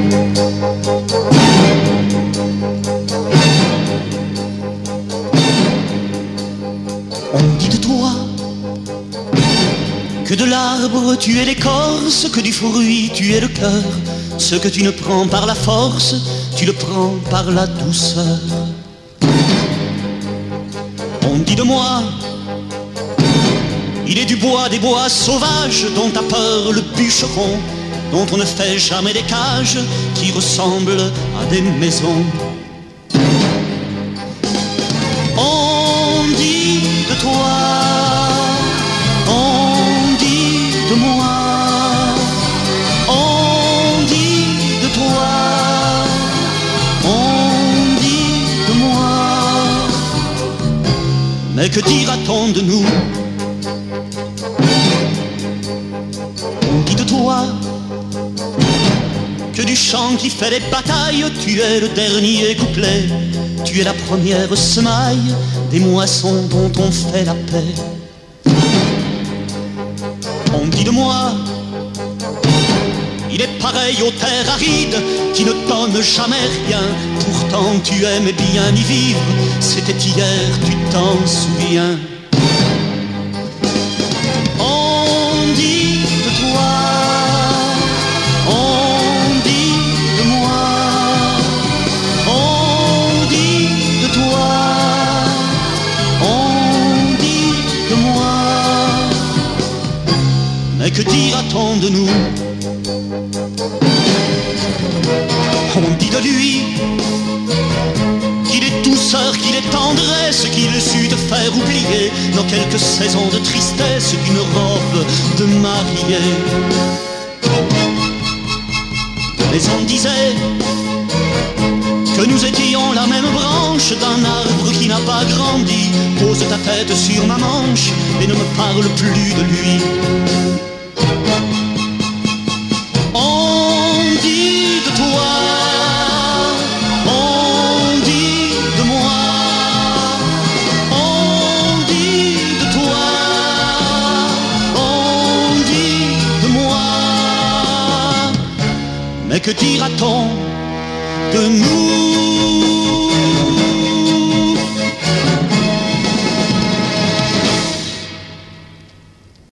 On dit de toi que de l'arbre tu es l'écorce, que du fruit tu es le cœur. Ce que tu ne prends par la force, tu le prends par la douceur. On dit de moi, il est du bois des bois sauvages dont a peur le bûcheron, dont on ne fait jamais des cages qui ressemblent à des maisons. On dit de toi, on dit de moi, on dit de toi, on dit de moi. Mais que dira-t-on de nous? On dit de toi que du chant qui fait les batailles, tu es le dernier couplet, tu es la première semaille des moissons dont on fait la paix. On dit de moi, il est pareil aux terres arides qui ne donnent jamais rien. Pourtant tu aimes bien y vivre, c'était hier, tu t'en souviens. On dit de toi, on dit de moi, on dit de toi, on dit de moi. Mais que dira-t-on de nous? On dit de lui qu'il est douceur, qu'il est tendresse, qu'il sut te faire oublier dans quelques saisons de tristesse d'une robe de mariée. Mais on disait que nous étions la même branche d'un arbre qui n'a pas grandi. Pose ta tête sur ma manche et ne me parle plus de lui. On dit de toi, on dit de moi, on dit de toi, on dit de moi. Mais que dira-t-on de nous?